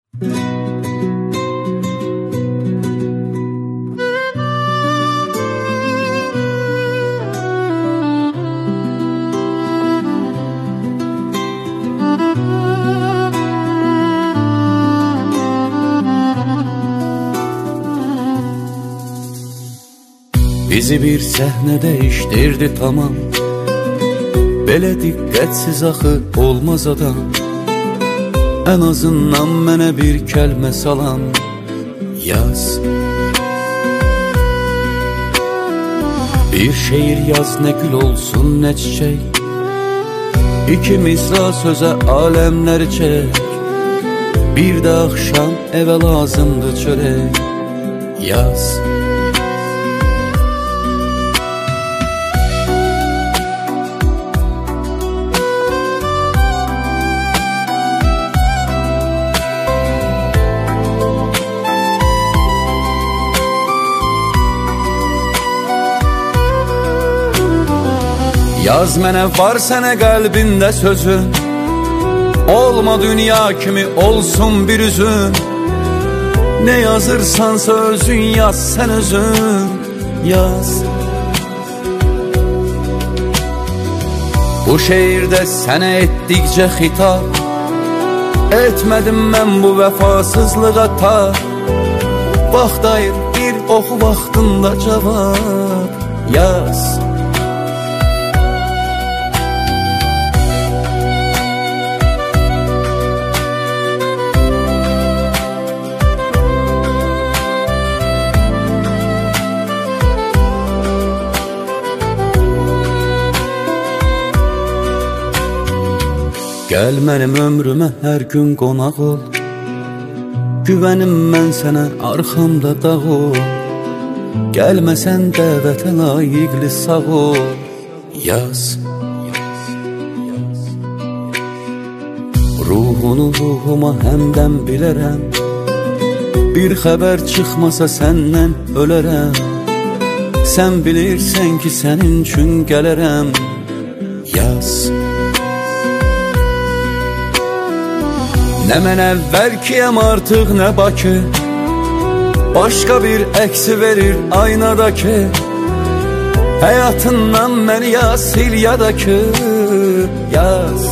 Bizi bir səhnə dəyişdirdi tamam. Belə diqqətsiz axı olmaz adam. Ən azından mənə bir kəlmə salam yaz. Bir şeir yaz, nə gül olsun, nə çiçək. İki misra sözə aləmləri çək. Bir də axşam evə lazımdır çörək yaz. Yaz mənə, var sənə qəlbində sözün. Olma dünya kimi olsun bir üzün. Ne yazırsansa özün yaz, sən özün yaz. Bu şeirdə sənə etdikcə xitab, etmədim mən bu vəfasızlığa tab. Vaxt ayır, bir oxu vaxtında cavab yaz. Gəl mənim ömrümə hər gün qonaq ol. Güvənim mən sənə, arxamda dağ ol. Gəlməsən dəvətə layiqli sağ ol yaz. Ruhunu ruhuma həmdən bilərəm. Bir xəbər çıxmasa səndən ölərəm. Sən bilirsən ki sənin üçün gələrəm yaz. Nə mən əvvəlkiyəm artıq, nə Bakı. Başqa bir əksi verir aynadakı. Həyatından məni yaz, sil yadakı yaz.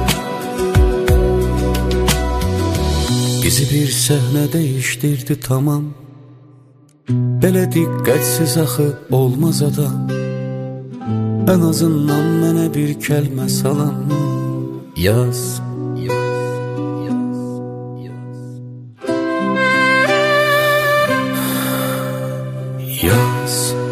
Bizi bir səhnə dəyişdirdi tamam. Belə diqqətsiz axı olmaz adam. Ən azından mənə bir kəlmə salam yaz. Yaz.